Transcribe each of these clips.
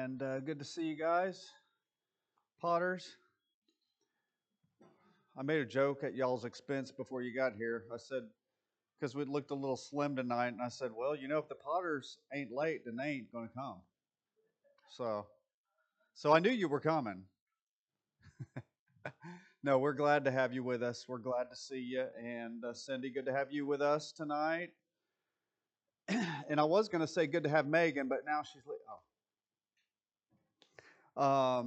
and good to see you guys. Potters, I made a joke at y'all's expense before you got here. I said, because we looked a little slim tonight, and I said, well, if the Potters ain't late, then they ain't going to come. So, so I knew you were coming. No, we're glad to have you with us. We're glad to see you. And Cindy, good to have you with us tonight. And I was going to say good to have Megan, but now she's late. Oh.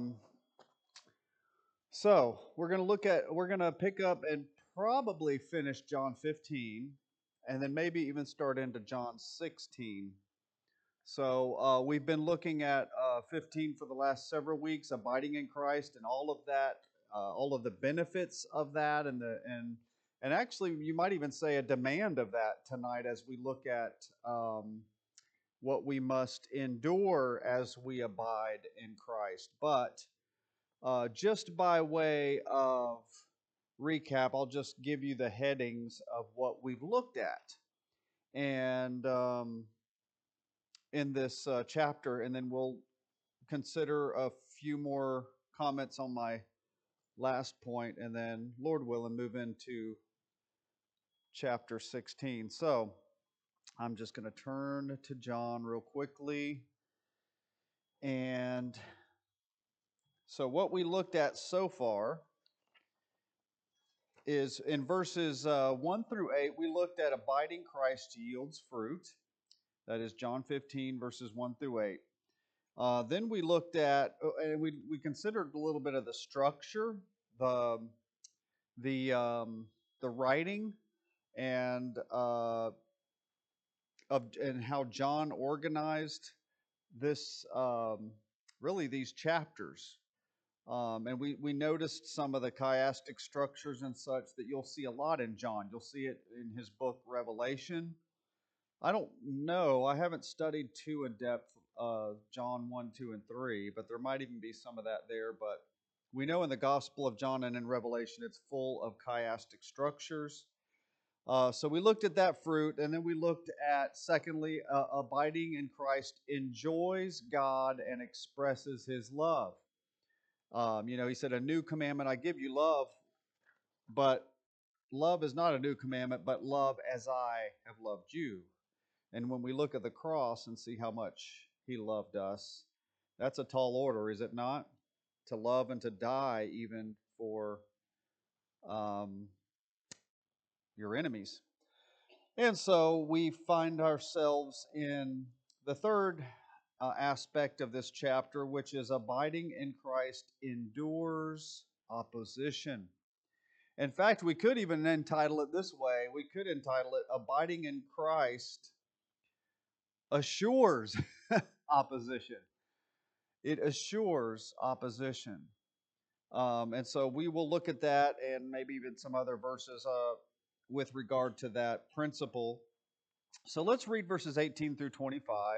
So we're going to pick up and probably finish John 15 and then maybe even start into John 16. So we've been looking at 15 for the last several weeks, abiding in Christ and all of that, all of the benefits of that, and actually you might even say a demand of that tonight as we look at what we must endure as we abide in Christ. But just by way of recap, I'll just give you the headings of what we've looked at, and in this chapter, and then we'll consider a few more comments on my last point, and then, Lord willing, move into chapter 16. So I'm just going to turn to John real quickly. And so what we looked at so far is in verses 1 through 8, we looked at abiding Christ yields fruit. That is John 15, verses 1 through 8. Then we looked at, and we considered a little bit of the structure, the the writing, and and how John organized this really these chapters. And we noticed some of the chiastic structures and such that you'll see a lot in John. You'll see it in his book Revelation. I don't know. I haven't studied too in depth John 1, 2, and 3, but there might even be some of that there. But we know in the Gospel of John and in Revelation it's full of chiastic structures. So we looked at that fruit, and then we looked at, secondly, abiding in Christ enjoys God and expresses his love. He said, a new commandment I give you, love, but love is not a new commandment, but love as I have loved you. And when we look at the cross and see how much he loved us, that's a tall order, is it not? To love and to die even for your enemies. And so we find ourselves in the third aspect of this chapter, which is abiding in Christ endures opposition. In fact, we could even entitle it this way. We could entitle it Abiding in Christ assures opposition. It assures opposition. And so we will look at that and maybe even some other verses with regard to that principle. So let's read verses 18 through 25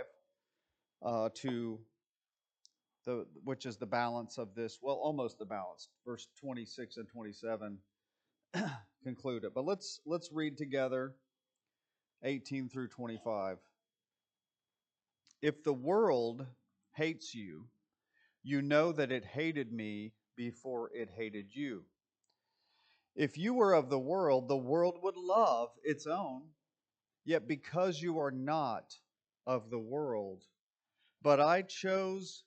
which is the balance of this. Well, almost the balance. Verse 26 and 27 conclude it. But let's read together 18 through 25. If the world hates you, you know that it hated me before it hated you. If you were of the world would love its own. Yet because you are not of the world, but I chose,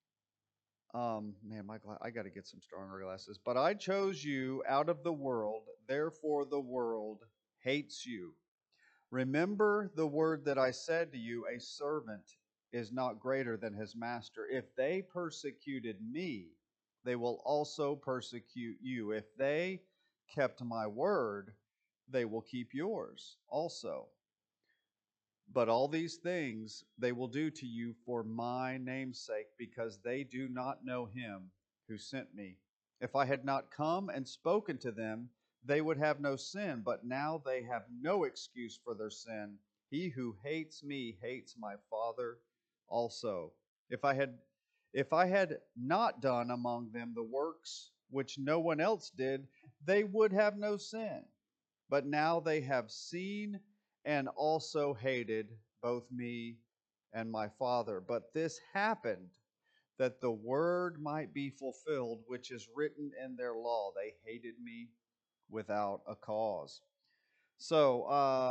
I got to get some stronger glasses. But I chose you out of the world, therefore the world hates you. Remember the word that I said to you, a servant is not greater than his master. If they persecuted me, they will also persecute you. If they kept my word, they will keep yours also. But all these things they will do to you for my name's sake, because they do not know him who sent me. If I had not come and spoken to them, they would have no sin, but now they have no excuse for their sin. He who hates me hates my Father also. If I had not done among them the works which no one else did, they would have no sin. But now they have seen and also hated both me and my Father. But this happened that the word might be fulfilled, which is written in their law. They hated me without a cause. So,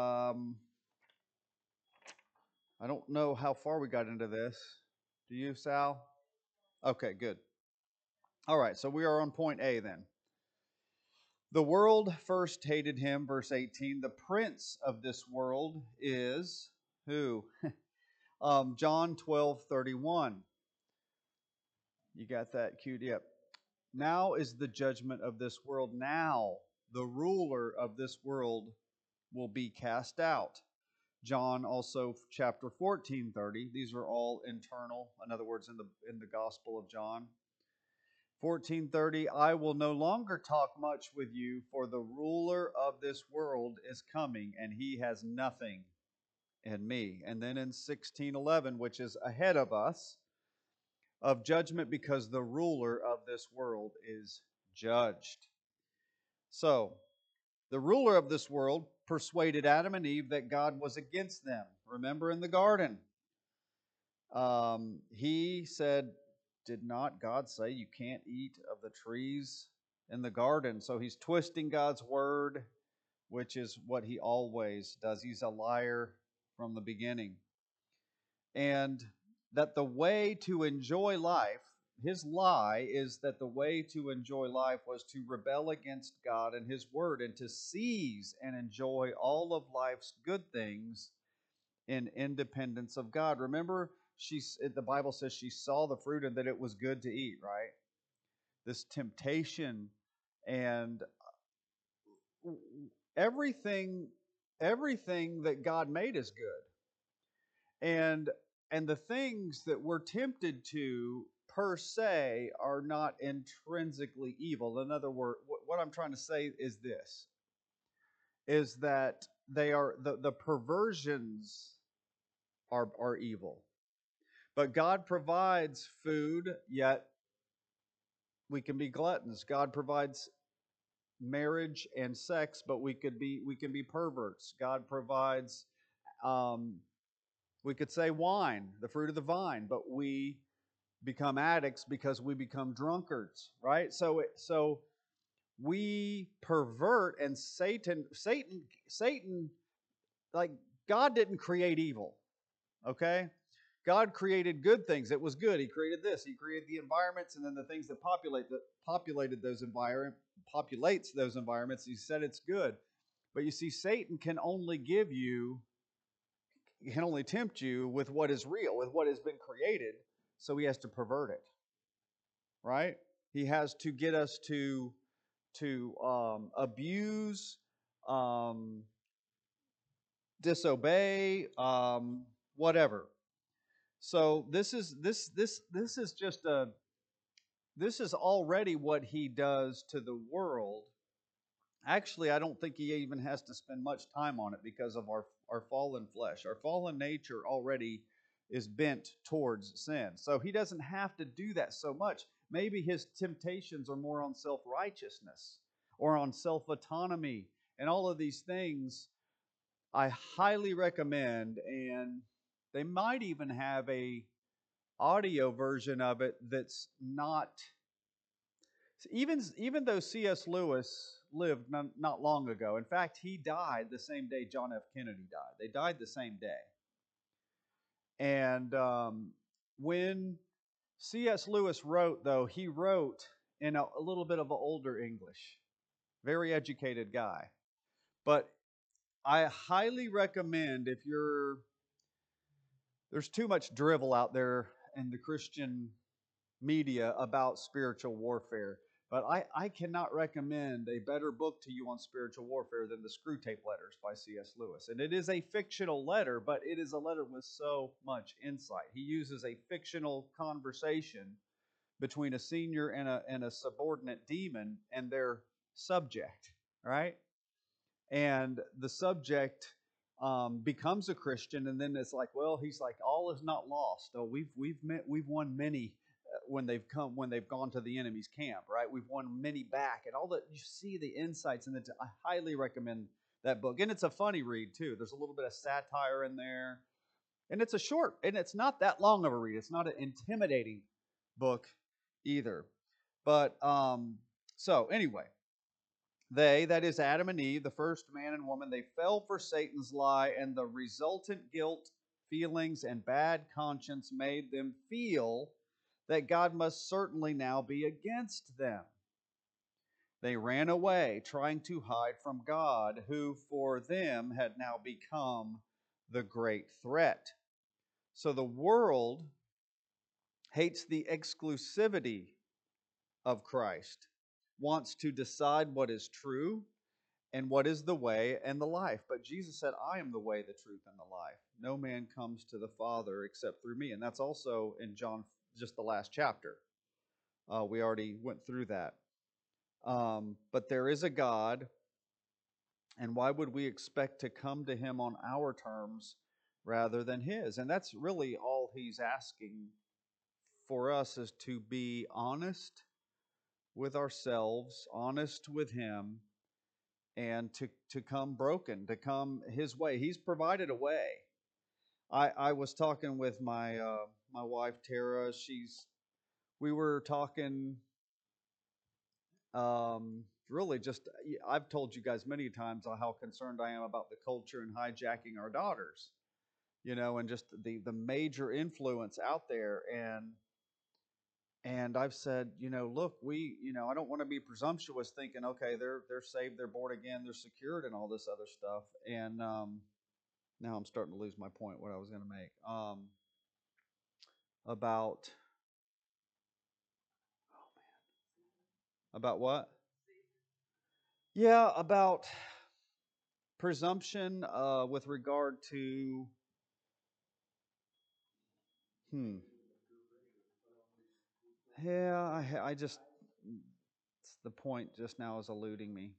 I don't know how far we got into this. Do you, Sal? Okay, good. All right, so we are on point A then. The world first hated him, verse 18. The prince of this world is who? John 12:31. You got that queued? Yep. Now is the judgment of this world. Now the ruler of this world will be cast out. John also chapter 14:30. These are all internal. In other words, in the Gospel of John. 14:30, I will no longer talk much with you, for the ruler of this world is coming, and he has nothing in me. And then in 16:11, which is ahead of us, of judgment, because the ruler of this world is judged. So, the ruler of this world persuaded Adam and Eve that God was against them. Remember in the garden, he said, did not God say you can't eat of the trees in the garden? So he's twisting God's word, which is what he always does. He's a liar from the beginning. And that the way to enjoy life, his lie is that the way to enjoy life was to rebel against God and his word and to seize and enjoy all of life's good things in independence of God. Remember, the Bible says she saw the fruit and that it was good to eat, right? This temptation and everything that God made is good. And the things that we're tempted to per se are not intrinsically evil. In other words, what I'm trying to say is this, is that they are the perversions are evil. But God provides food, yet we can be gluttons. God provides marriage and sex, but we can be perverts. God provides, we could say wine, the fruit of the vine, but we become addicts because we become drunkards, right? So we pervert, and Satan, like, God didn't create evil, okay? God created good things. It was good. He created this. He created the environments, and then the things that populated those populates those environments. He said it's good. But you see, Satan can only tempt you with what is real, with what has been created. So he has to pervert it, right? He has to get us to abuse, disobey, whatever. So this is already what he does to the world. Actually, I don't think he even has to spend much time on it because of our fallen flesh. Our fallen nature already is bent towards sin. So he doesn't have to do that so much. Maybe his temptations are more on self-righteousness or on self-autonomy. And all of these things I highly recommend, and they might even have a audio version of it that's not, even though C.S. Lewis lived not long ago. In fact, he died the same day John F. Kennedy died. They died the same day. And when C.S. Lewis wrote, though, he wrote in a little bit of an older English. Very educated guy. But I highly recommend, there's too much drivel out there in the Christian media about spiritual warfare. But I cannot recommend a better book to you on spiritual warfare than the Screwtape Letters by C.S. Lewis. And it is a fictional letter, but it is a letter with so much insight. He uses a fictional conversation between a senior and a subordinate demon and their subject, right? And the subject becomes a Christian, and then it's like, well, he's like, all is not lost. Oh, we've won many when they've gone to the enemy's camp, right? We've won many back, and all that. You see the insights, and I highly recommend that book. And it's a funny read too. There's a little bit of satire in there, and it's not that long of a read. It's not an intimidating book either. But so anyway, they, that is Adam and Eve, the first man and woman, they fell for Satan's lie, and the resultant guilt, feelings, and bad conscience made them feel that God must certainly now be against them. They ran away, trying to hide from God, who for them had now become the great threat. So the world hates the exclusivity of Christ, wants to decide what is true and what is the way and the life. But Jesus said, I am the way, the truth, and the life. No man comes to the Father except through me. And that's also in John, just the last chapter. We already went through that. But there is a God, and why would we expect to come to him on our terms rather than his? And that's really all he's asking for us, is to be honest with ourselves, honest with him, and to come broken, to come his way. He's provided a way. I was talking with my my wife Tara. We were talking really just, I've told you guys many times how concerned I am about the culture and hijacking our daughters, and just the major influence out there. And I've said, look, I don't want to be presumptuous thinking, okay, they're saved, they're born again, they're secured, and all this other stuff. And now I'm starting to lose my point. What I was going to make about what? Yeah, about presumption with regard to hmm. Yeah, I just the point just now is eluding me.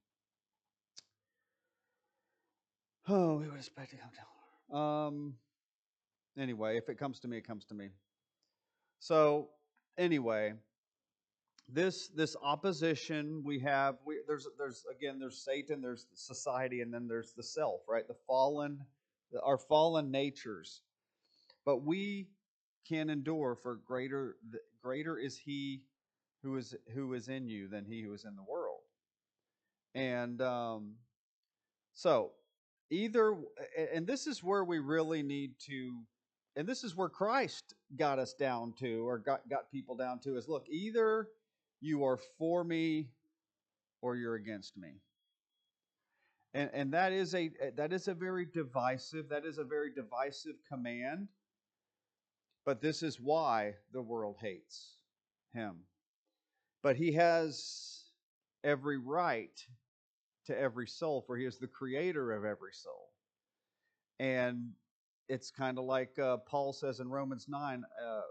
Oh, we would expect to come down. Anyway, if it comes to me, it comes to me. So anyway, this opposition we have, there's again, there's Satan, there's society, and then there's the self, right? Our fallen natures. But we can endure, for greater is he who is in you than he who is in the world. And so either, and this is where we really need to, and this is where Christ got us down to, or got people down to, is look, either you are for me or you're against me. And that is a very divisive command. But this is why the world hates him. But he has every right to every soul, for he is the creator of every soul. And it's kind of like Paul says in Romans 9,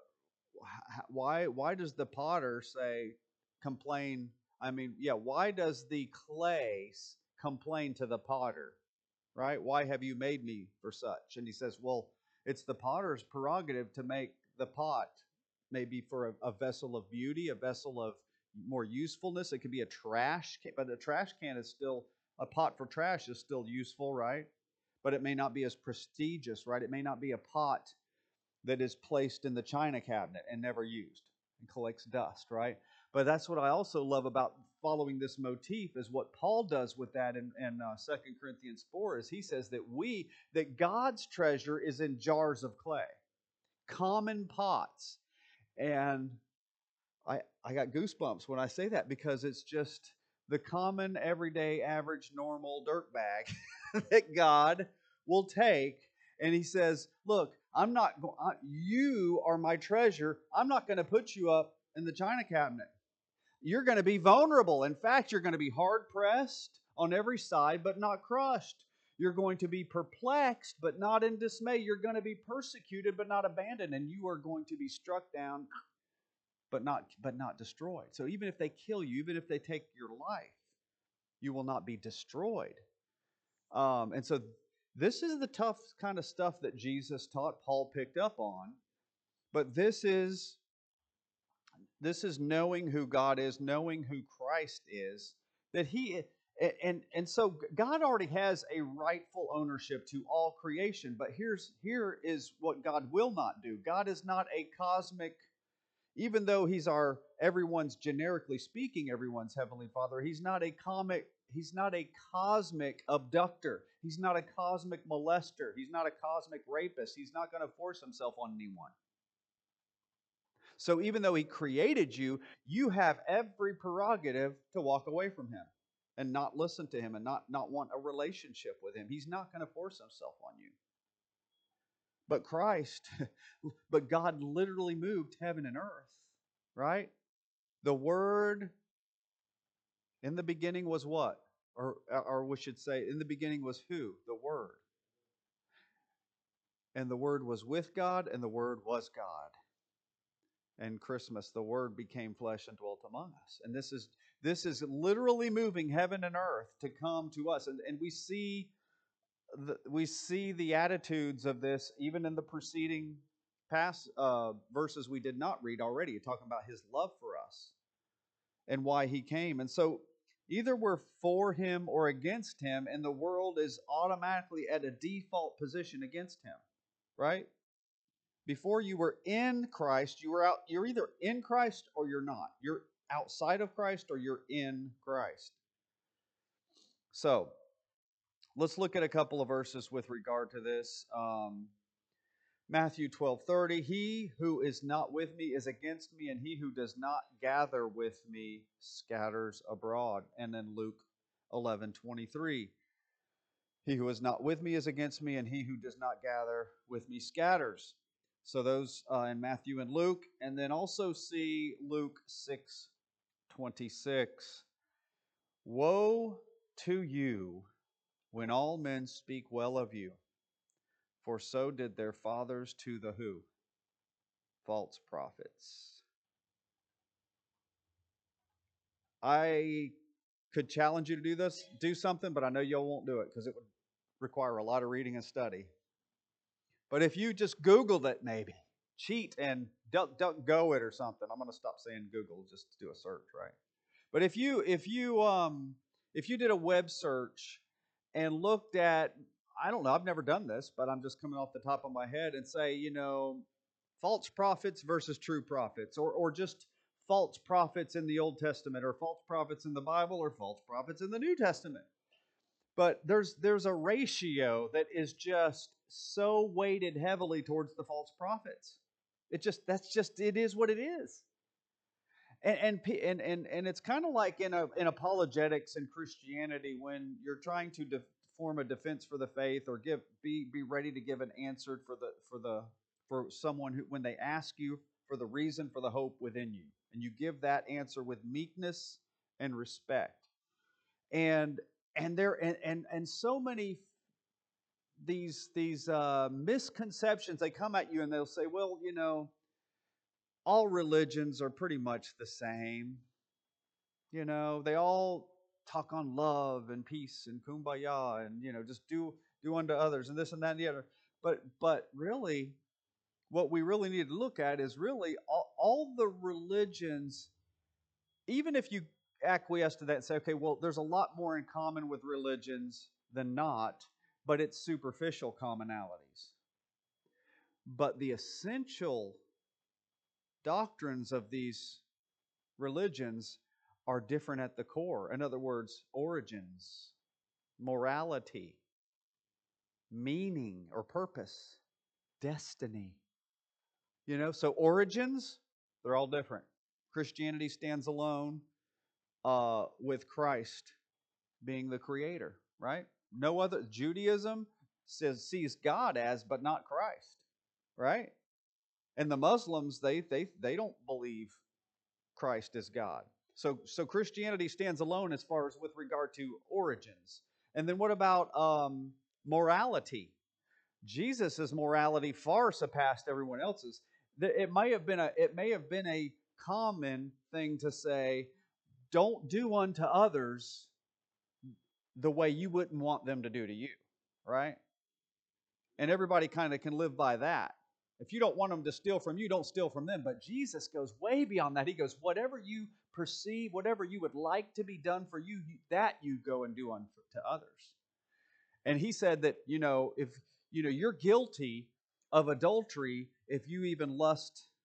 why does the potter say, complain? I mean, yeah, why does the clay complain to the potter? Right? Why have you made me for such? And he says, well, it's the potter's prerogative to make the pot maybe for a vessel of beauty, a vessel of more usefulness. It could be a trash can, but a trash can is still, a pot for trash is still useful, right? But it may not be as prestigious, right? It may not be a pot that is placed in the china cabinet and never used and collects dust, right? But that's what I also love about following this motif, is what Paul does with that in 2 Corinthians 4, is he says that God's treasure is in jars of clay, common pots. And I got goosebumps when I say that, because it's just the common, everyday, average, normal dirt bag that God will take. And he says, look, you are my treasure. I'm not going to put you up in the china cabinet. You're going to be vulnerable. In fact, you're going to be hard pressed on every side, but not crushed. You're going to be perplexed, but not in dismay. You're going to be persecuted, but not abandoned. And you are going to be struck down, but not destroyed. So even if they kill you, even if they take your life, you will not be destroyed. And so this is the tough kind of stuff that Jesus taught, Paul picked up on. But this is knowing who God is, knowing who Christ is, that he and so God already has a rightful ownership to all creation. But here is what God will not do. God is not a cosmic Even though he's everyone's, generically speaking, everyone's Heavenly Father, he's not a cosmic abductor. He's not a cosmic molester. He's not a cosmic rapist. He's not going to force himself on anyone. So even though he created you, you have every prerogative to walk away from him and not listen to him and not want a relationship with him. He's not going to force himself on you. But God literally moved heaven and earth, right? The Word in the beginning was what? Or we should say, in the beginning was who? The Word. And the Word was with God, and the Word was God. And Christmas, the Word became flesh and dwelt among us. And this is literally moving heaven and earth to come to us. And we see the attitudes of this even in the preceding past verses we did not read already, talking about His love for us and why He came. And so either we're for Him or against Him, and the world is automatically at a default position against Him, right? Before you were in Christ, you're either in Christ or you're not. You're outside of Christ or you're in Christ. So, let's look at a couple of verses with regard to this. Matthew 12:30, he who is not with me is against me, and he who does not gather with me scatters abroad. And then Luke 11:23, he who is not with me is against me, and he who does not gather with me scatters. So those in Matthew and Luke. And then also see Luke 6:26. Woe to you when all men speak well of you, for so did their fathers to the who? False prophets. I could challenge you to do something, but I know y'all won't do it because it would require a lot of reading and study. But if you just Googled it, maybe cheat and DuckDuckGo it or something. I'm going to stop saying Google just to do a search, right? But if you did a web search and looked at, I don't know, I've never done this, but I'm just coming off the top of my head and say, false prophets versus true prophets, or just false prophets in the Old Testament, or false prophets in the Bible, or false prophets in the New Testament. But there's a ratio that is just so weighted heavily towards the false prophets. It is what it is. And it's kind of like in apologetics in Christianity, when you're trying to form a defense for the faith, or be ready to give an answer for someone who, when they ask you for the reason for the hope within you, and you give that answer with meekness and respect. And so many these misconceptions, they come at you and they'll say, well, all religions are pretty much the same. They all talk on love and peace and kumbaya and, just do unto others and this and that and the other. But really, what we really need to look at is really all the religions, even if you acquiesce to that and say, okay, well, there's a lot more in common with religions than not, but it's superficial commonalities. But the essential doctrines of these religions are different at the core. In other words, origins, morality, meaning or purpose, destiny. So origins, they're all different. Christianity stands alone with Christ being the creator, right? No other. Judaism sees God as, but not Christ, right? And the Muslims, they don't believe Christ is God. So Christianity stands alone as far as with regard to origins. And then what about morality? Jesus' morality far surpassed everyone else's. It may have been a common thing to say, don't do unto others the way you wouldn't want them to do to you, right? And everybody kind of can live by that. If you don't want them to steal from you, don't steal from them. But Jesus goes way beyond that. He goes, whatever you perceive, whatever you would like to be done for you, that you go and do unto others. And he said that, if you're guilty of adultery if you even lust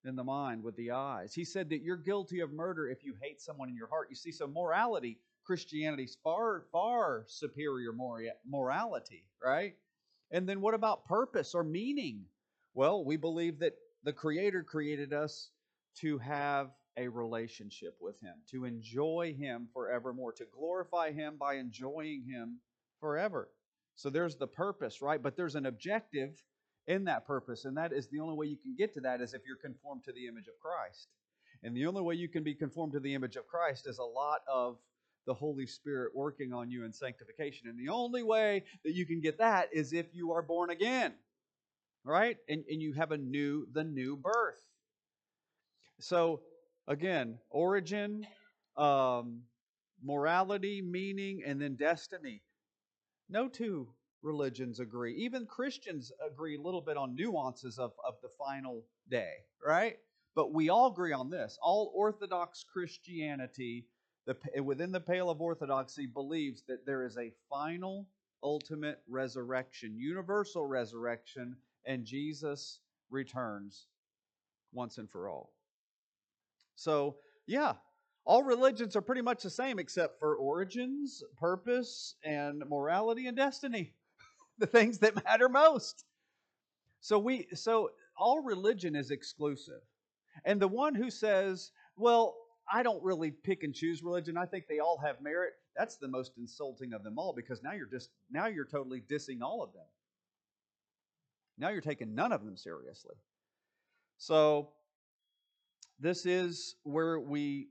in the mind with the eyes. He said that you're guilty of murder if you hate someone in your heart. You see, so morality, Christianity's far, far superior morality, right? And then what about purpose or meaning? Well, we believe that the Creator created us to have a relationship with Him, to enjoy Him forevermore, to glorify Him by enjoying Him forever. So there's the purpose, right? But there's an objective in that purpose, and that is the only way you can get to that is if you're conformed to the image of Christ. And the only way you can be conformed to the image of Christ is a lot of the Holy Spirit working on you in sanctification. And the only way that you can get that is if you are born again, right? And you have the new birth. So, again, origin, morality, meaning, and then destiny. No two religions agree. Even Christians agree a little bit on nuances of the final day, right? But we all agree on this. All Orthodox Christianity, within the pale of orthodoxy, believes that there is a final, ultimate resurrection, universal resurrection, and Jesus returns once and for all. So, yeah, all religions are pretty much the same except for origins, purpose, and morality and destiny, the things that matter most. So all religion is exclusive. And the one who says, well, I don't really pick and choose religion, I think they all have merit, that's the most insulting of them all, because now you're totally dissing all of them. Now you're taking none of them seriously. So this is where we,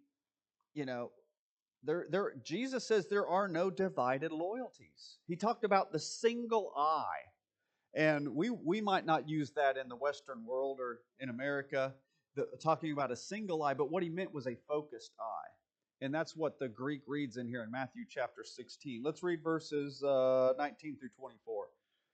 Jesus says there are no divided loyalties. He talked about the single eye. And we might not use that in the Western world or in America, talking about a single eye, but what he meant was a focused eye. And that's what the Greek reads in here in Matthew chapter 16. Let's read verses 19 through 24.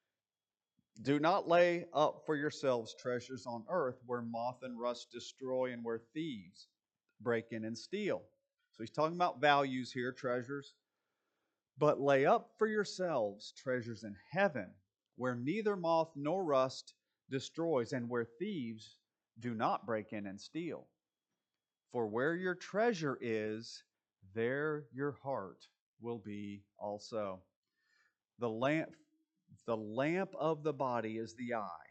Do not lay up for yourselves treasures on earth where moth and rust destroy and where thieves break in and steal. So he's talking about values here, treasures. But lay up for yourselves treasures in heaven where neither moth nor rust destroys and where thieves do not break in and steal. For where your treasure is, there your heart will be also. The lamp of the body is the eye.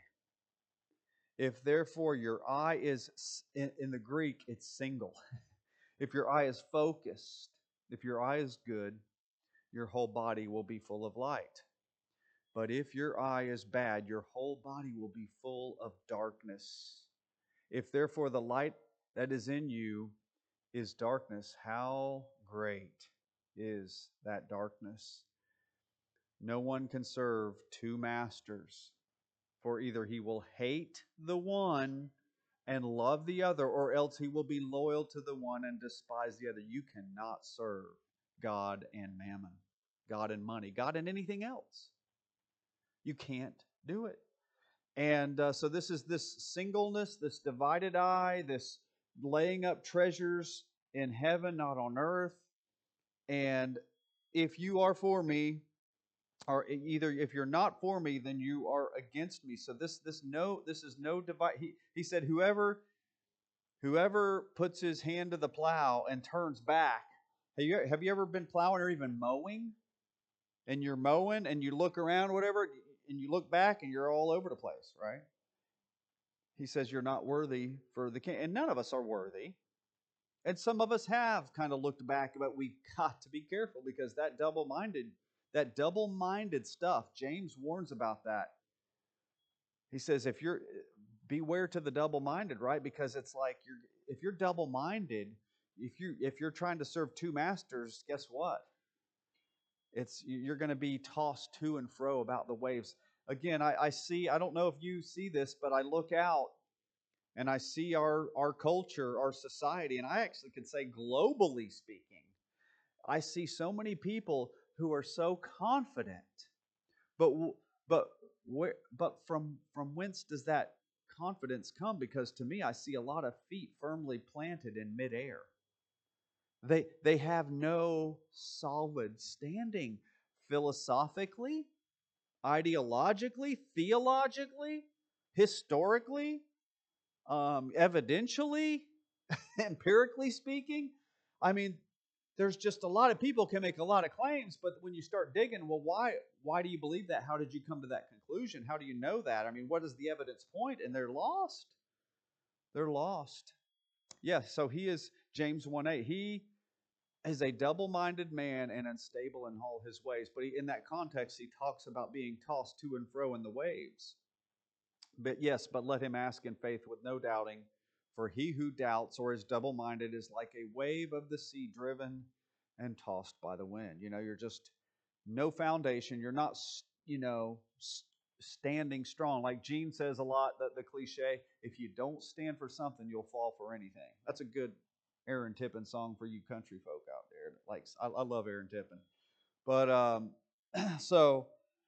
If therefore your eye is, in the Greek, it's single. If your eye is focused, if your eye is good, your whole body will be full of light. But if your eye is bad, your whole body will be full of darkness. If therefore the light that is in you is darkness, how great is that darkness? No one can serve two masters, for either he will hate the one and love the other, or else he will be loyal to the one and despise the other. You cannot serve God and mammon, God and money, God and anything else. You can't do it. And so this is this singleness, this divided eye, this laying up treasures in heaven, not on earth. And if you are for me, or either if you're not for me, then you are against me. So this is no divide. He said, whoever puts his hand to the plow and turns back. Have you ever been plowing or even mowing? And you're mowing and you look around, whatever, and you look back and you're all over the place, right? He says you're not worthy for the king. And none of us are worthy. And some of us have kind of looked back, but we've got to be careful because that double-minded stuff, James warns about that. He says beware to the double-minded, right? Because it's like if you're double-minded, if you're trying to serve two masters, guess what? You're going to be tossed to and fro about the waves. Again, I don't know if you see this, but I look out and I see our culture, our society, and I actually could say globally speaking, I see so many people who are so confident. But from whence does that confidence come? Because to me, I see a lot of feet firmly planted in midair. They have no solid standing philosophically, ideologically, theologically, historically. Evidentially, empirically speaking, I mean, there's just a lot of people can make a lot of claims, but when you start digging, well, why do you believe that? How did you come to that conclusion? How do you know that? I mean, what is the evidence point? And they're lost. They're lost. Yes, so he is James 1:8. He is a double-minded man and unstable in all his ways. But in that context, he talks about being tossed to and fro in the waves. But yes, but let him ask in faith with no doubting. For he who doubts or is double-minded is like a wave of the sea driven and tossed by the wind. You're just no foundation. You're not, standing strong. Like Gene says a lot, the cliche, if you don't stand for something, you'll fall for anything. That's a good Aaron Tippin song for you country folk out there. Like, I love Aaron Tippin. But so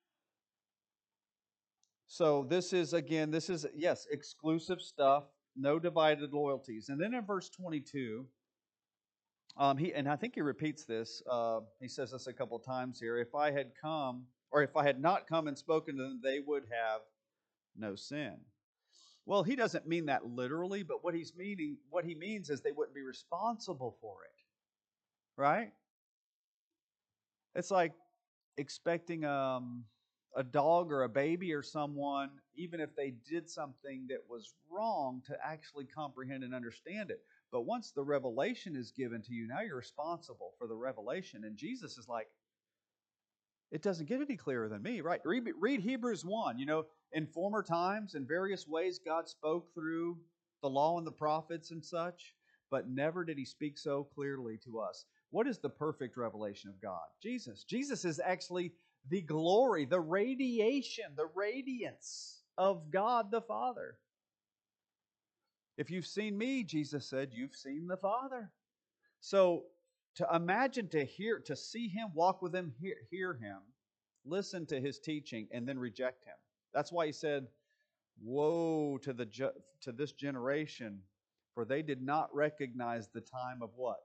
this is, again, yes, exclusive stuff, no divided loyalties. And then in verse 22, and I think he repeats this. He says this a couple of times here. If I had come, or if I had not come and spoken to them, they would have no sin. Well, he doesn't mean that literally, but what he means is they wouldn't be responsible for it, right? It's like expecting a dog or a baby or someone, even if they did something that was wrong, to actually comprehend and understand it. But once the revelation is given to you, now you're responsible for the revelation. And Jesus is like, it doesn't get any clearer than me, right? Read Hebrews 1. In former times, in various ways, God spoke through the law and the prophets and such, but never did he speak so clearly to us. What is the perfect revelation of God? Jesus. Jesus is actually the glory, the radiation, the radiance of God the Father. If you've seen me, Jesus said, you've seen the Father. So to imagine, to see him, walk with him, hear him, listen to his teaching, and then reject him. That's why he said, woe to this generation, for they did not recognize the time of what?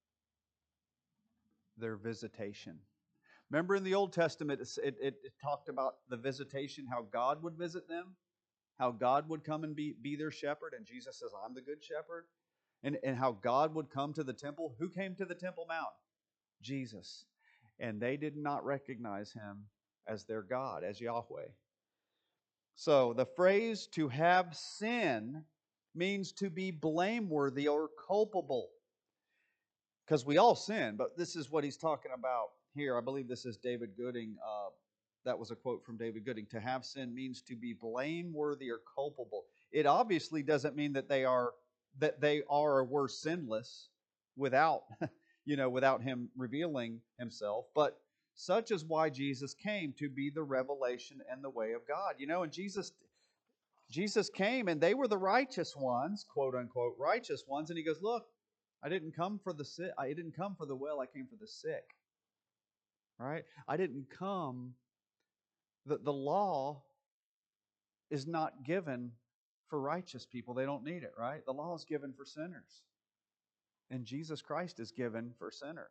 Their visitation. Remember in the Old Testament, it talked about the visitation, how God would visit them, how God would come and be their shepherd, and Jesus says, I'm the good shepherd. And how God would come to the temple. Who came to the Temple Mount? Jesus. And they did not recognize him as their God, as Yahweh. So the phrase to have sin means to be blameworthy or culpable. Because we all sin, but this is what he's talking about here. I believe this is David Gooding. That was a quote from David Gooding. To have sin means to be blameworthy or culpable. It obviously doesn't mean that they are or were sinless without, without him revealing himself. But such is why Jesus came, to be the revelation and the way of God. And Jesus came, and they were the righteous ones, quote unquote righteous ones, and he goes, look, I didn't come for the sick. I didn't come for the well. I came for the sick. Right? I didn't come. The law is not given for righteous people. They don't need it, right? The law is given for sinners. And Jesus Christ is given for sinners.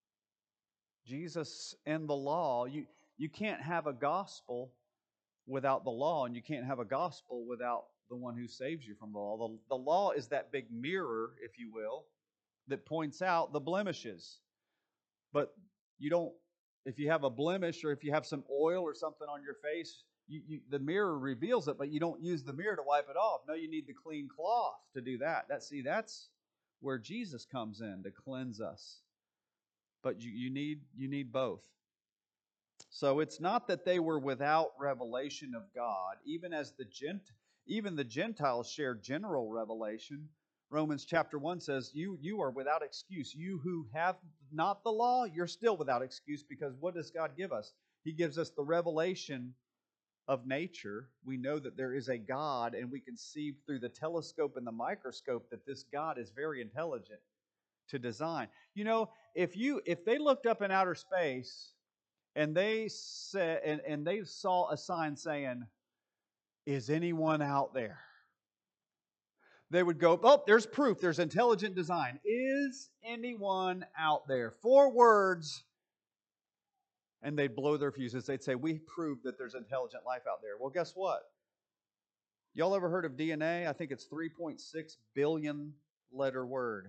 Jesus and the law, you can't have a gospel without the law, and you can't have a gospel without the one who saves you from the law. The law is that big mirror, if you will, that points out the blemishes. But you don't, if you have a blemish or if you have some oil or something on your face, the mirror reveals it, but you don't use the mirror to wipe it off. No, you need the clean cloth to do that. That's where Jesus comes in to cleanse us. But you need both. So it's not that they were without revelation of God, even the Gentiles shared general revelation. Romans chapter 1 says, you are without excuse. You who have not the law, you're still without excuse, because what does God give us? He gives us the revelation of nature. We know that there is a God, and we can see through the telescope and the microscope that this God is very intelligent to design. If they looked up in outer space and they said, and they saw a sign saying, is anyone out there? They would go, oh, there's proof. There's intelligent design. Is anyone out there? 4 words, and they'd blow their fuses. They'd say, we proved that there's intelligent life out there. Well, guess what? Y'all ever heard of DNA? I think it's 3.6 billion letter word.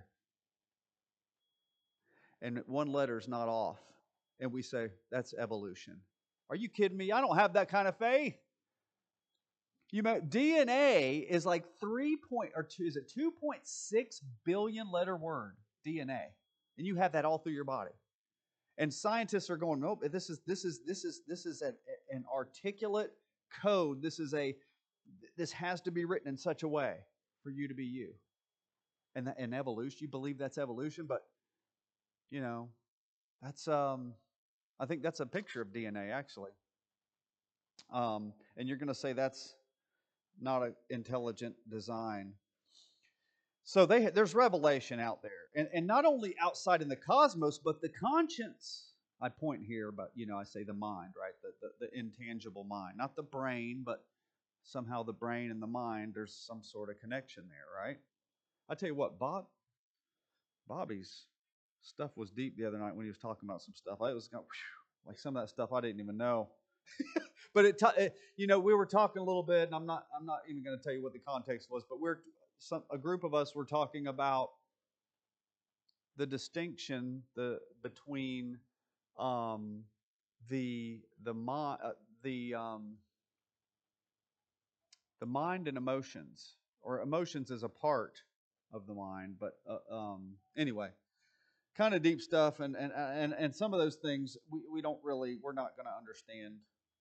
And one letter's not off. And we say, that's evolution. Are you kidding me? I don't have that kind of faith. You know, DNA is like 2.6 billion letter word, DNA. And you have that all through your body. And scientists are going, nope, this is an articulate code. This has to be written in such a way for you to be you. And evolution, you believe that's evolution, but you know, that's I think that's a picture of DNA actually. And you're going to say that's not an intelligent design. So there's revelation out there, and not only outside in the cosmos, but the conscience. I point here, but I say the mind, right? The intangible mind, not the brain, but somehow the brain and the mind. There's some sort of connection there, right? I tell you what, Bobby's stuff was deep the other night when he was talking about some stuff. I was going, like some of that stuff I didn't even know. But we were talking a little bit, and I'm not even going to tell you what the context was, but a group of us were talking about the distinction between the mind and emotions, or emotions is a part of the mind, but anyway, kind of deep stuff, and some of those things we're not going to understand.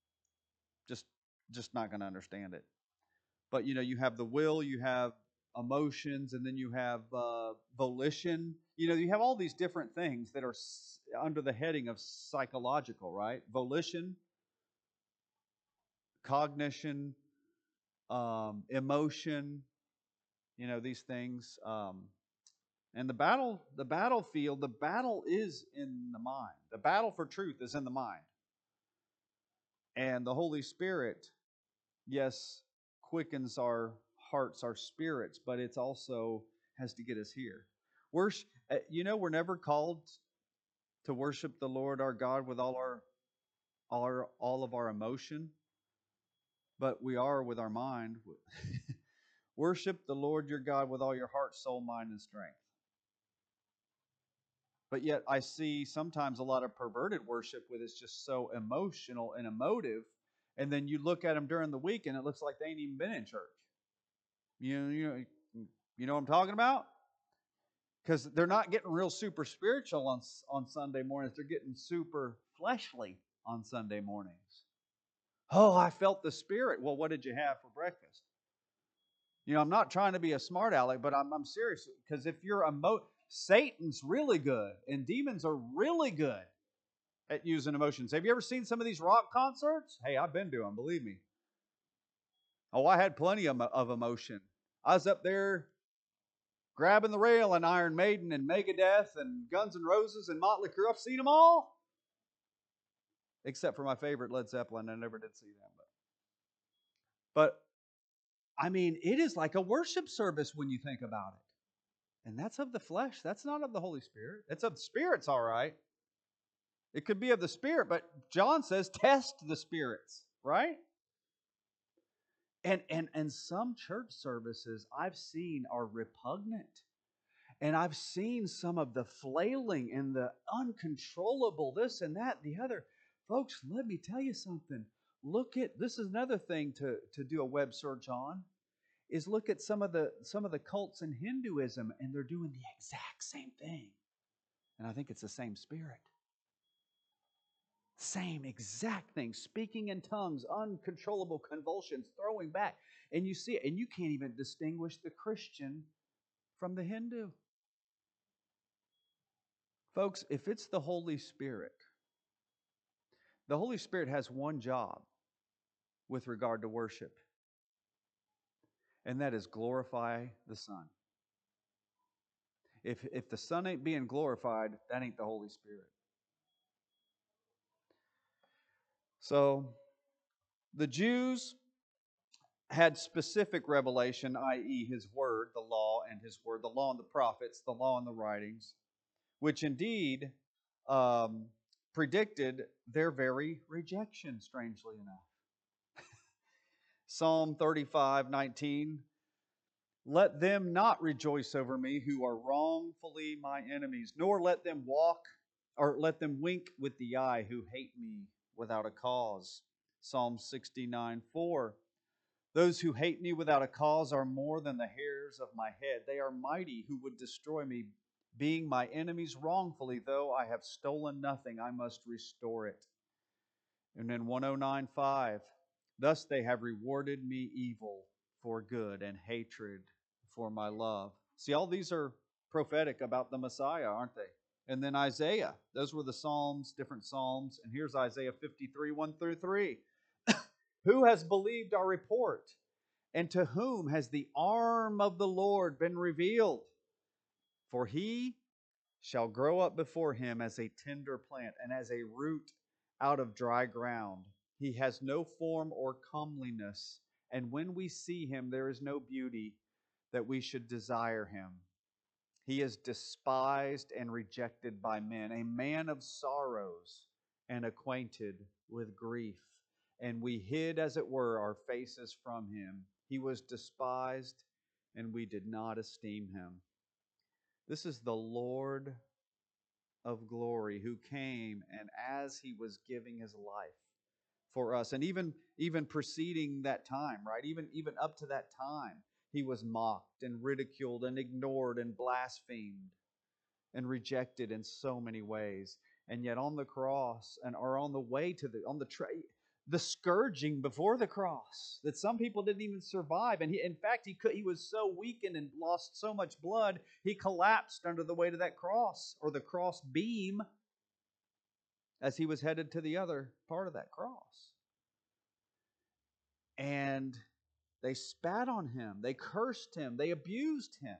Just not going to understand it. But you have the will, you have emotions, and then you have volition. You have all these different things that are under the heading of psychological, right? Volition, cognition, emotion. These things. And the battlefield, the battle is in the mind. The battle for truth is in the mind. And the Holy Spirit, yes, quickens our hearts, our spirits, but it's also has to get us here. We're never called to worship the Lord our God with all of our emotion, but we are with our mind. Worship the Lord your God with all your heart, soul, mind, and strength. But yet I see sometimes a lot of perverted worship with it's just so emotional and emotive, and then you look at them during the week and it looks like they ain't even been in church. You know what I'm talking about? Because they're not getting real super spiritual on Sunday mornings. They're getting super fleshly on Sunday mornings. Oh, I felt the Spirit. Well, what did you have for breakfast? I'm not trying to be a smart aleck, but I'm serious. Because if you're Satan's really good, and demons are really good at using emotions. Have you ever seen some of these rock concerts? Hey, I've been to them, believe me. Oh, I had plenty of emotion. I was up there grabbing the rail in Iron Maiden and Megadeth and Guns N' Roses and Motley Crue. I've seen them all, except for my favorite, Led Zeppelin. I never did see them, but I mean, it is like a worship service when you think about it. And that's of the flesh. That's not of the Holy Spirit. It's of the Spirit's all right. It could be of the Spirit, but John says test the spirits, right? And some church services I've seen are repugnant. And I've seen some of the flailing and the uncontrollable this and that and the other. Folks, let me tell you something. This is another thing to do a web search on, is look at some of the cults in Hinduism, and they're doing the exact same thing. And I think it's the same spirit. Same exact thing. Speaking in tongues, uncontrollable convulsions, throwing back. And you see it, and you can't even distinguish the Christian from the Hindu. Folks, if it's the Holy Spirit has one job with regard to worship, and that is glorify the Son. If the Son ain't being glorified, that ain't the Holy Spirit. So, the Jews had specific revelation, i.e. His Word, the law and His Word, the law and the prophets, the law and the writings, which indeed predicted their very rejection, strangely enough. Psalm 35:19. Let them not rejoice over me who are wrongfully my enemies, nor let them let them wink with the eye who hate me without a cause. Psalm 69:4. Those who hate me without a cause are more than the hairs of my head. They are mighty who would destroy me, being my enemies wrongfully. Though I have stolen nothing, I must restore it. And then 109:5. Thus they have rewarded me evil for good and hatred for my love. See, all these are prophetic about the Messiah, aren't they? And then Isaiah. Those were the Psalms, different Psalms. And here's Isaiah 53:1-3. Who has believed our report? And to whom has the arm of the Lord been revealed? For he shall grow up before him as a tender plant and as a root out of dry ground. He has no form or comeliness, and when we see him, there is no beauty that we should desire him. He is despised and rejected by men, a man of sorrows and acquainted with grief. And we hid, as it were, our faces from him. He was despised, and we did not esteem him. This is the Lord of glory who came, and as he was giving his life for us, and even preceding that time, right? Even up to that time, he was mocked and ridiculed and ignored and blasphemed and rejected in so many ways. And yet on the cross, and or on the way to the scourging before the cross that some people didn't even survive, and in fact he was so weakened and lost so much blood, he collapsed under the weight of that cross, or the cross beam, as he was headed to the other part of that cross. And they spat on him, they cursed him, they abused him.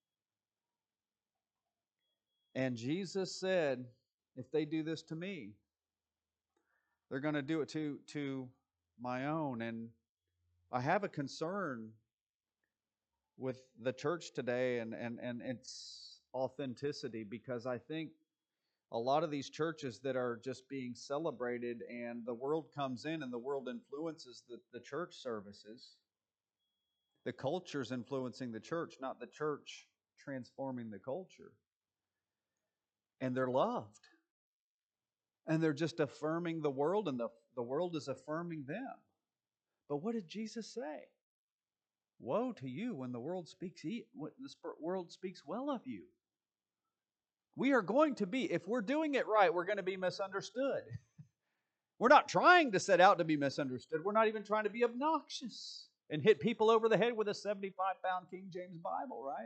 And Jesus said, if they do this to me, they're going to do it to my own. And I have a concern with the church today and its authenticity, because I think a lot of these churches that are just being celebrated, and the world comes in and the world influences the church services. The culture's influencing the church, not the church transforming the culture. And they're loved. And they're just affirming the world, and the world is affirming them. But what did Jesus say? Woe to you when the world speaks well of you. We are going to be, if we're doing it right, we're going to be misunderstood. We're not trying to set out to be misunderstood. We're not even trying to be obnoxious and hit people over the head with a 75-pound King James Bible, right?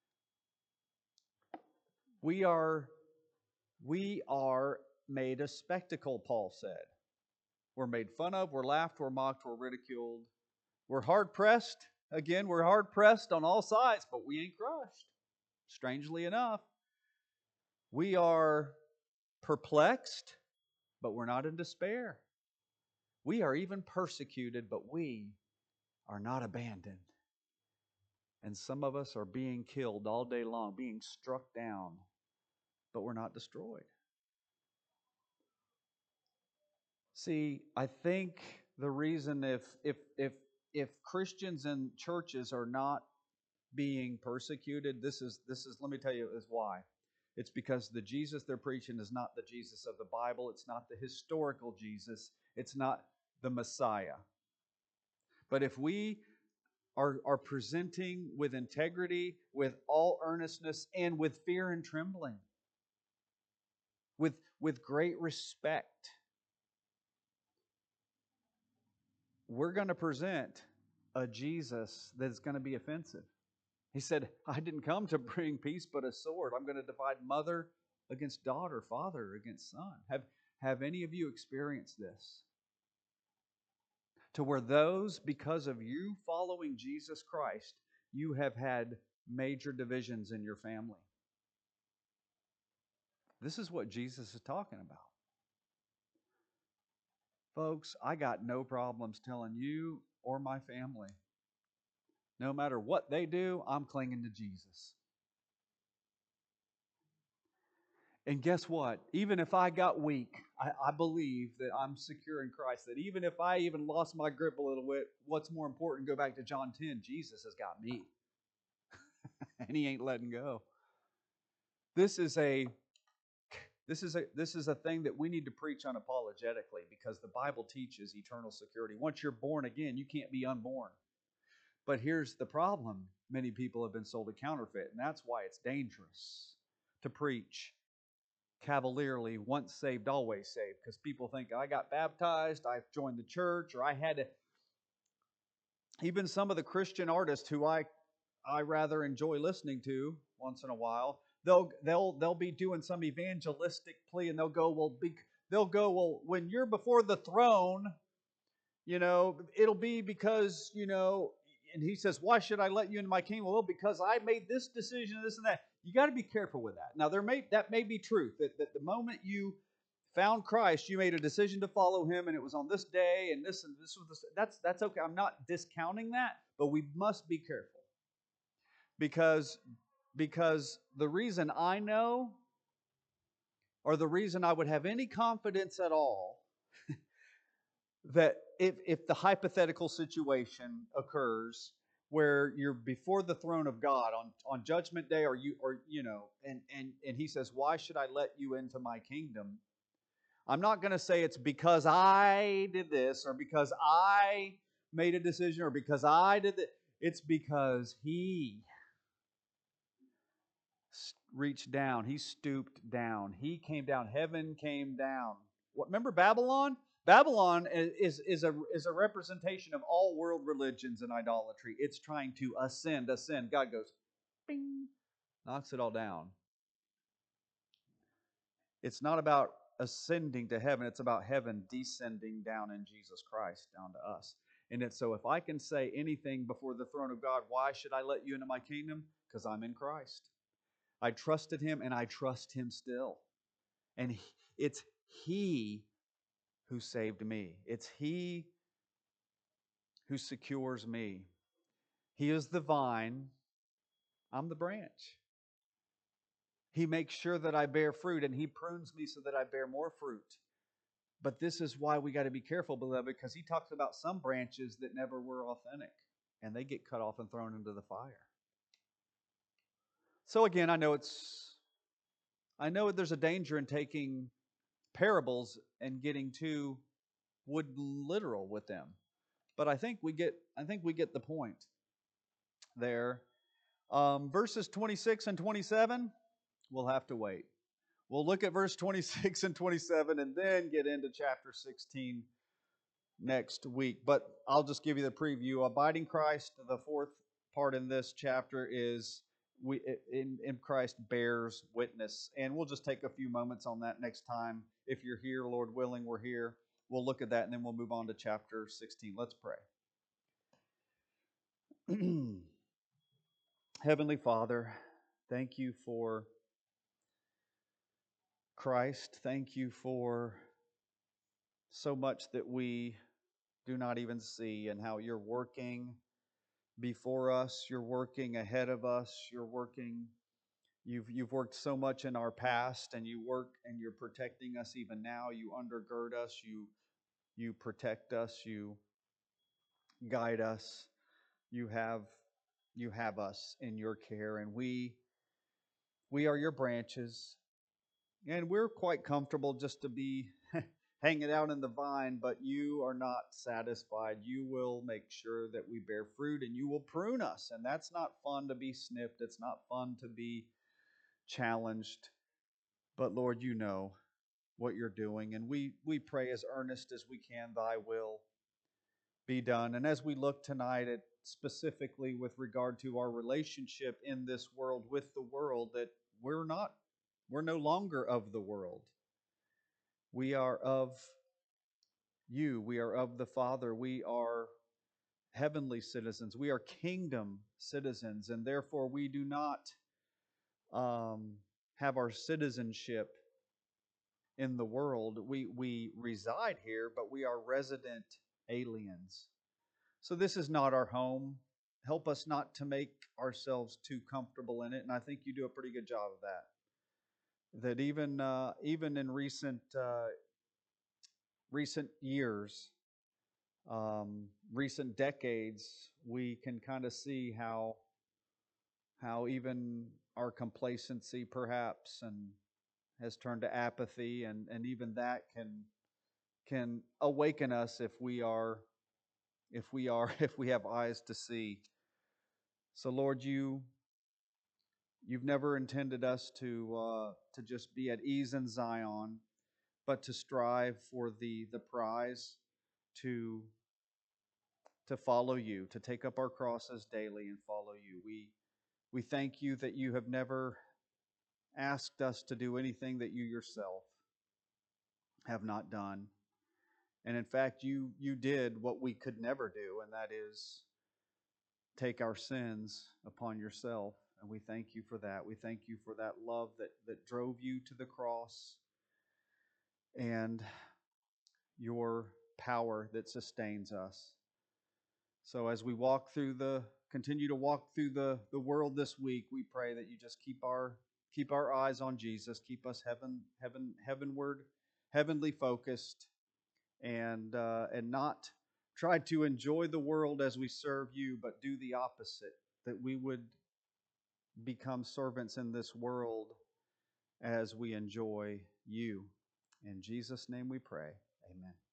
We are made a spectacle, Paul said. We're made fun of, we're laughed, we're mocked, we're ridiculed. We're hard-pressed. Again, we're hard-pressed on all sides, but we ain't crushed. Strangely enough, we are perplexed, but we're not in despair. We are even persecuted, but we are not abandoned. And some of us are being killed all day long, being struck down, but we're not destroyed. See, I think the reason if Christians and churches are not being persecuted, this is let me tell you is why. It's because the Jesus they're preaching is not the Jesus of the Bible. It's not the historical Jesus. It's not the Messiah. But if we are presenting with integrity, with all earnestness, and with fear and trembling, with great respect, we're going to present a Jesus that's going to be offensive. He said, I didn't come to bring peace but a sword. I'm going to divide mother against daughter, father against son. Have any of you experienced this? To where those, because of you following Jesus Christ, you have had major divisions in your family. This is what Jesus is talking about. Folks, I got no problems telling you or my family, no matter what they do, I'm clinging to Jesus. And guess what? Even if I got weak, I believe that I'm secure in Christ. That even if I even lost my grip a little bit, what's more important? Go back to John 10. Jesus has got me, and He ain't letting go. This is a thing that we need to preach unapologetically because the Bible teaches eternal security. Once you're born again, you can't be unborn. But here's the problem: many people have been sold a counterfeit, and that's why it's dangerous to preach cavalierly, once saved, always saved, because people think I got baptized, I've joined the church, or I had to. Even some of the Christian artists who I rather enjoy listening to once in a while, they'll be doing some evangelistic plea, and they'll go, well, when you're before the throne, it'll be because, and he says, why should I let you into my kingdom? Well, because I made this decision, this and that. You got to be careful with that. Now, that may be truth, that the moment you found Christ, you made a decision to follow Him, and it was on this day, and this was this. That's okay. I'm not discounting that, but we must be careful because the reason I know, or the reason I would have any confidence at all, that if the hypothetical situation occurs where you're before the throne of God on Judgment Day, and He says, "Why should I let you into my kingdom?" I'm not going to say it's because I did this, or because I made a decision, or because I did that. It's because He reached down. He stooped down. He came down. Heaven came down. Remember Babylon? Babylon is a representation of all world religions and idolatry. It's trying to ascend. God goes, bing, knocks it all down. It's not about ascending to heaven. It's about heaven descending down in Jesus Christ, down to us. And so if I can say anything before the throne of God, why should I let you into my kingdom? Because I'm in Christ. I trusted Him, and I trust Him still. And it's He who saved me. It's He who secures me. He is the vine. I'm the branch. He makes sure that I bear fruit, and He prunes me so that I bear more fruit. But this is why we got to be careful, beloved, because He talks about some branches that never were authentic, and they get cut off and thrown into the fire. So again, I know there's a danger in taking parables and getting too literal with them. But I think we get the point there. Verses 26 and 27, we'll have to wait. We'll look at verse 26 and 27 and then get into chapter 16 next week. But I'll just give you the preview. Abiding Christ, the fourth part in this chapter is in Christ bears witness. And we'll just take a few moments on that next time. If you're here, Lord willing, we're here. We'll look at that, and then we'll move on to chapter 16. Let's pray. Heavenly Father, thank you for Christ. Thank you for so much that we do not even see, and how you're working before us, you're working ahead of us, you're working. You've worked so much in our past, and you work, and you're protecting us even now. You undergird us, you protect us, you guide us. You have us in your care, and we are your branches, and we're quite comfortable just to be hanging out in the vine, but you are not satisfied. You will make sure that we bear fruit, and you will prune us, and that's not fun to be snipped. It's not fun to be challenged, but Lord, you know what you're doing, and we pray as earnest as we can, thy will be done. And as we look tonight at specifically with regard to our relationship in this world with the world, that we're no longer of the world. We are of you. We are of the Father. We are heavenly citizens. We are kingdom citizens, and therefore we do not have our citizenship in the world. We reside here, but we are resident aliens. So this is not our home. Help us not to make ourselves too comfortable in it, and I think you do a pretty good job of that. that even in recent years, recent decades, we can kind of see how even our complacency perhaps and has turned to apathy, and even that can awaken us if we have eyes to see. So Lord, you've never intended us to just be at ease in Zion, but to strive for the prize, to to follow you, to take up our crosses daily and follow you. We thank you that you have never asked us to do anything that you yourself have not done. And in fact, you did what we could never do, and that is take our sins upon yourself. And we thank you for that. We thank you for that love that drove you to the cross, and your power that sustains us. So as we continue to walk through the world this week, we pray that you just keep our eyes on Jesus, keep us heavenward, heavenly focused, and not try to enjoy the world as we serve you, but do the opposite, that we would become servants in this world as we enjoy you. In Jesus' name we pray. Amen.